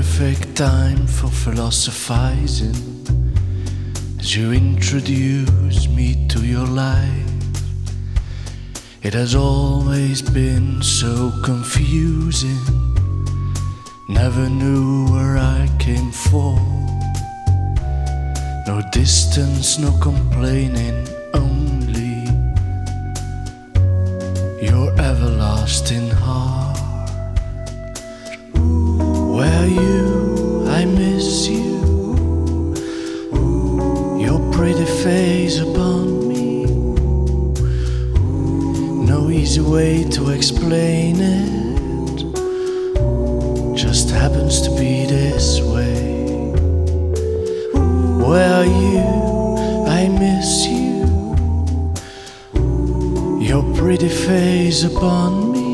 perfect time for philosophizing as you introduce me to your life. It has always been so confusing, never knew where I came for. No distance, no complaining, only your everlasting heart. Where are you? I miss you. Your pretty face upon me. No easy way to explain it, just happens to be this way. Where are you? I miss you. Your pretty face upon me.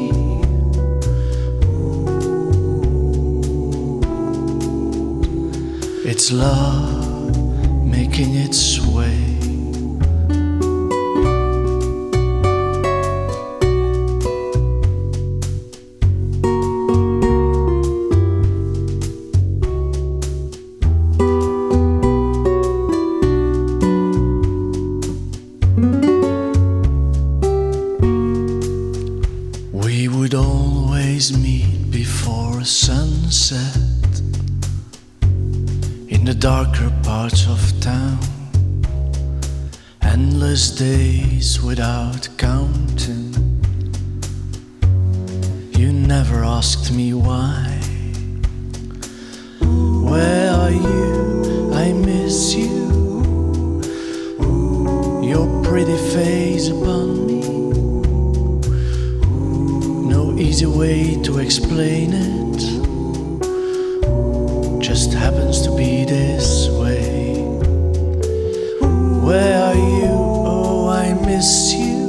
It's love making its way. We would always meet before sunset in the darker parts of town. Endless days without counting. You never asked me why. Where are you? I miss you. Your pretty face upon me. No easy way to explain it, just happens to be this way. Where are you? Oh, I miss you.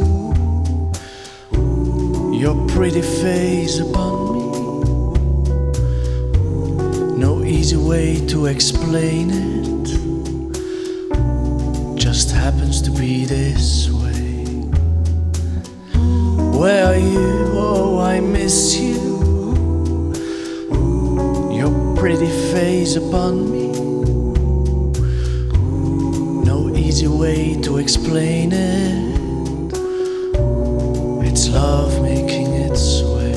Your pretty face upon me. No easy way to explain it, just happens to be this way. Where are you? Oh, I miss you. Your pretty face upon me. No easy way to explain it. It's love making its way.